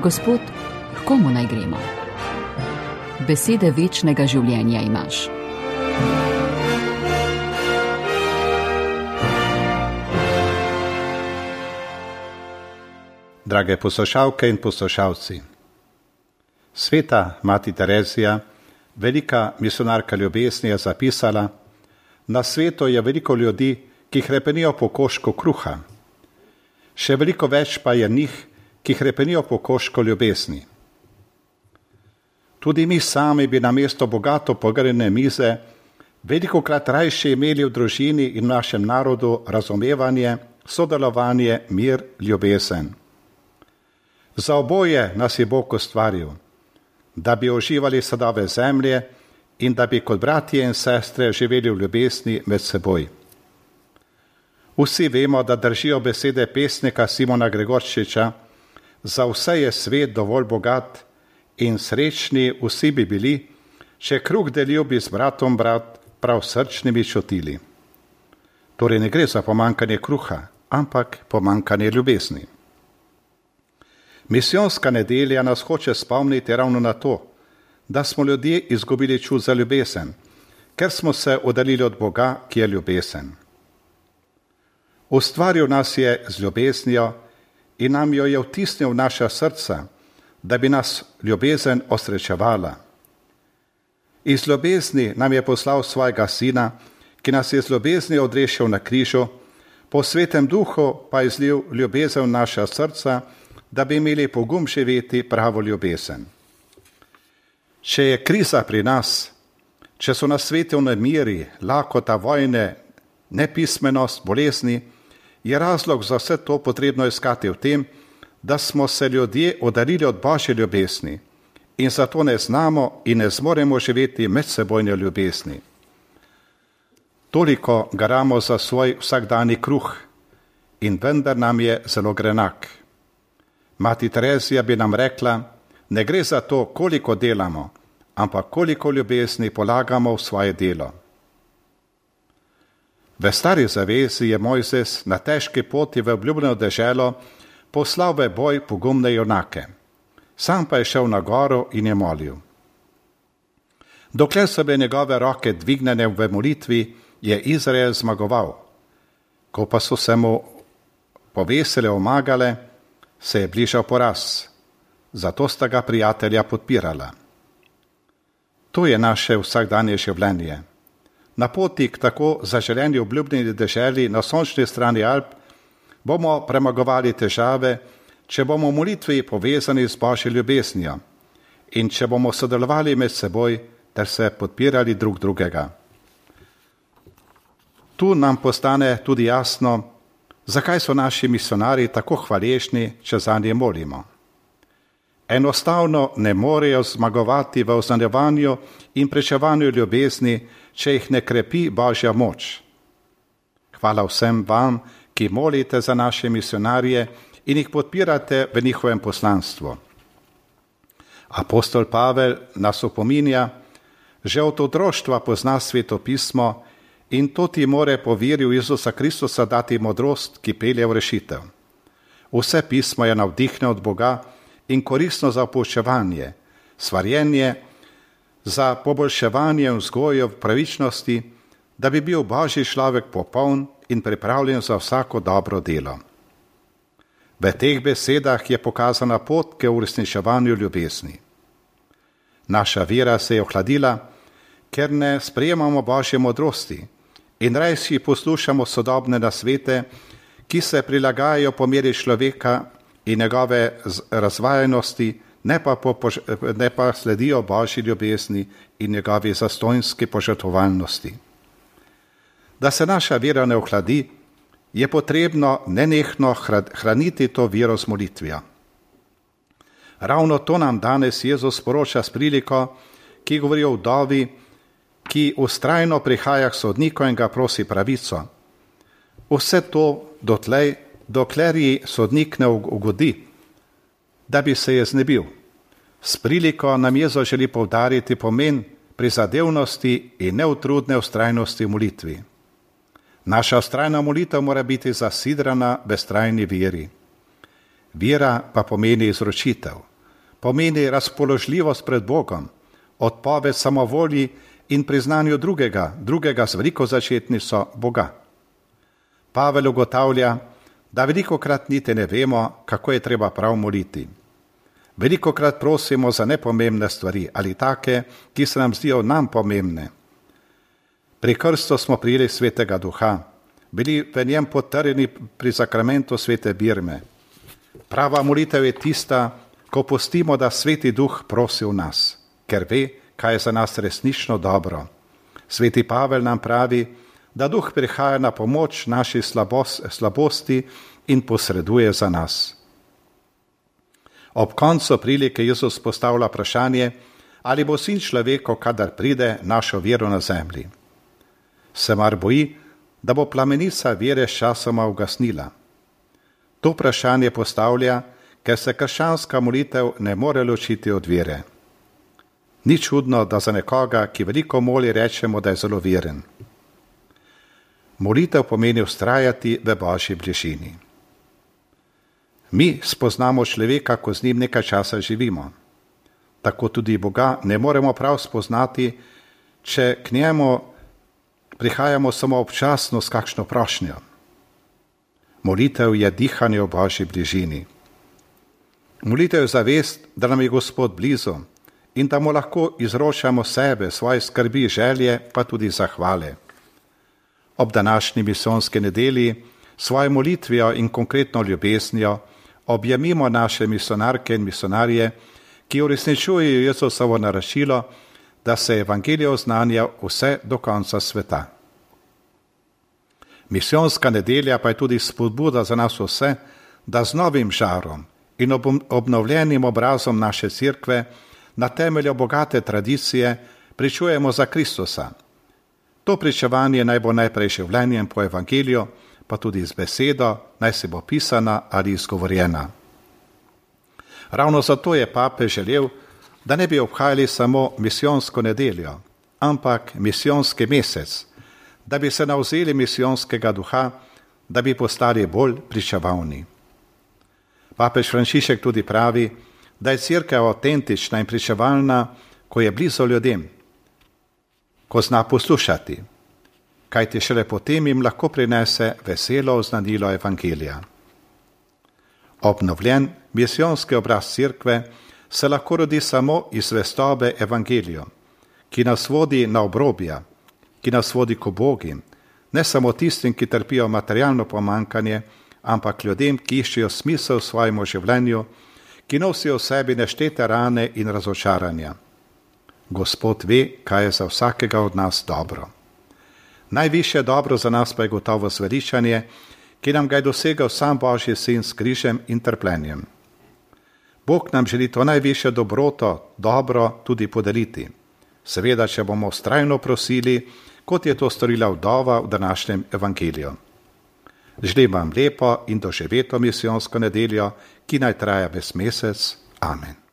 Gospod, k komu naj gremo? Besede večnega življenja imaš. Drage poslušalke in poslušalci, sveta mati Terezija, velika misionarka ljubezni, je zapisala: na svetu je veliko ljudi, ki hrepenijo po koščku kruha. Še veliko več pa je njih, ki hrepenijo po koščku ljubezni. Tudi mi sami bi namesto bogato pogrnjene mize velikokrat rajše imeli v družini in v našem narodu razumevanje, sodelovanje, mir, ljubezen. Za oboje nas je Bog ustvaril, da bi uživali sadove zemlje in da bi kot bratje in sestre živeli v ljubezni med seboj. Vsi vemo, da držijo besede pesnika Simona Gregorčiča: za vse je svet dovolj bogat in srečni vsi bi bili, če kruh delil bi z bratom brat, prav srčnimi čutili. Torej ne gre za pomankanje kruha, ampak pomankanje ljubezni. Misijonska nedelja nas hoče spomniti ravno na to, da smo ljudje izgubili čut za ljubezen, ker smo se oddaljili od Boga, ki je ljubezen. Ustvaril nas je z ljubeznijo in nam jo je vtisnil v naša srca, da bi nas ljubezen osrečevala. Iz ljubezni nam je poslal svojega sina, ki nas je z ljubeznijo odrešil na križu, po Svetem Duhu pa je izlil ljubezen v naša srca, da bi imeli pogum živeti pravo ljubezen. Če je kriza pri nas, če so na svetu nemiri, lakota, vojne, nepismenost, bolezni, je razlog za vse to potrebno iskati v tem, da smo se ljudje oddaljili od Božje ljubezni in zato ne znamo in ne zmoremo živeti medsebojne ljubezni. Toliko garamo za svoj vsakdanji kruh in vendar nam je zelo grenak. Mati Terezija bi nam rekla: ne gre za to, koliko delamo, ampak koliko ljubezni polagamo v svoje delo. V Stari zavezi je Mojzes na težki poti v obljubljeno deželo poslal v boj pogumne junake. Sam pa je šel na goro in je molil. Dokler so bile njegove roke dvignjene v molitvi, je Izrael zmagoval. Ko pa so se mu povesile omagale, se je bližal poraz. Zato sta ga prijatelja podpirala. To je naše vsakdanje življenje. Na poti k tako zaželeni obljubljeni deželi na sončni strani Alp bomo premagovali težave, če bomo v molitvi povezani z Božjo ljubeznijo in če bomo sodelovali med seboj ter se podpirali drug drugega. Tu nam postane tudi jasno, zakaj so naši misionarji tako hvaležni, če zanje molimo. Enostavno ne morejo zmagovati v oznanjevanju in prečevanju ljubezni, če jih ne krepi Božja moč. Hvala vsem vam, ki molite za naše misionarje in jih podpirate v njihovem poslanstvu. Apostol Pavel nas opominja: že od otroštva pozna Sveto pismo in to ti more po veri v Jezusa Kristusa dati modrost, ki pelje v rešitev. Vse pismo je navdihnjeno od Boga in koristno za poučevanje, svarjenje, za poboljševanje in vzgojo v pravičnosti, da bi bil Božji človek popoln in pripravljen za vsako dobro delo. V teh besedah je pokazana pot k uresničevanju ljubezni. Naša vera se je ohladila, ker ne sprejemamo Božje modrosti in rajši poslušamo sodobne nasvete, ki se prilagajajo po meri človeka in njegove razvajenosti, ne pa sledijo Božji ljubezni in njegovi zastonjski požrtvovalnosti. Da se naša vera ne ohladi, je potrebno nenehno hraniti to vero z molitvijo. Ravno to nam danes Jezus sporoča s priliko, ki govori o vdovi, ki vztrajno prihaja k sodniku in ga prosi pravico. Vse to dotlej, dokler ji sodnik ne ugodi, da bi se je znebil. S priliko nam Jezus želi poudariti pomen prizadevnosti in neutrudne vztrajnosti v molitvi. Naša vztrajna molitev mora biti zasidrana v vztrajni veri. Vera pa pomeni izročitev, pomeni razpoložljivost pred Bogom, odpoved samovolji in priznanju drugega z veliko začetnico Boga. Pavel ugotavlja, da velikokrat niti ne vemo, kako je treba prav moliti. Velikokrat prosimo za nepomembne stvari ali take, ki se nam zdijo nam pomembne. Pri krstu smo prijeli Svetega Duha, bili v njem potrjeni pri sakramentu Svete Birme. Prava molitev je tista, ko pustimo, da Sveti Duh prosi v nas, ker ve, kaj je za nas resnično dobro. Sveti Pavel nam pravi, da Duh prihaja na pomoč naši slabosti in posreduje za nas. Ob koncu prilike Jezus postavlja vprašanje, ali bo Sin človekov, kadar pride, našo vero na zemlji. Se mar boji, da bo plamenica vere sčasoma ugasnila? To vprašanje postavlja, ker se krščanska molitev ne more ločiti od vere. Ni čudno, da za nekoga, ki veliko moli, rečemo, da je zelo veren. Molitev pomeni vztrajati v Božji bližini. Mi spoznamo človeka, ko z njim nekaj časa živimo. Tako tudi Boga ne moremo prav spoznati, če k njemu prihajamo samo občasno s kakšno prošnjo. Molitev je dihanje v Božji bližini. Molitev je zavest, da nam je Gospod blizu in da mu lahko izročamo sebe, svoje skrbi, želje, pa tudi zahvale. Ob današnji misijonski nedelji svojo molitvijo in konkretno ljubeznijo objemimo naše misionarke in misionarje, ki uresničujejo Jezusovo naročilo, da se evangelije oznanja vse do konca sveta. Misijonska nedelja pa je tudi spodbuda za nas vse, da z novim žarom in obnovljenim obrazom naše cerkve na temelju bogate tradicije pričujemo za Kristusa. To pričevanje naj bo najprej življenjem po evangeliju, pa tudi z besedo, naj se bo pisana ali izgovorjena. Ravno zato je papež želel, da ne bi obhajali samo misijonsko nedeljo, ampak misijonski mesec, da bi se navzeli misijonskega duha, da bi postali bolj pričevalni. Papež Frančišek tudi pravi, da je cerkev avtentična in pričevalna, ko je blizu ljudem, ko zna poslušati, kajti šele potem jim lahko prinese veselo oznanilo evangelija. Obnovljen misijonski obraz cerkve se lahko rodi samo iz zvestobe evangeliju, ki nas vodi na obrobja, ki nas vodi k ubogim, ne samo tistim, ki trpijo materialno pomankanje, ampak ljudem, ki iščejo smisel v svojem življenju, ki nosijo v sebi neštete rane in razočaranja. Gospod ve, kaj je za vsakega od nas dobro. Najvišje dobro za nas pa je gotovo zveličanje, ki nam ga je dosegal sam Božji Sin s križem in trpljenjem. Bog nam želi to najvišje dobroto, dobro tudi podeliti. Seveda, če bomo vztrajno prosili, kot je to storila vdova v današnjem evangeliju. Želim vam lepo in doživeto misijonsko nedeljo, ki naj traja ves mesec. Amen.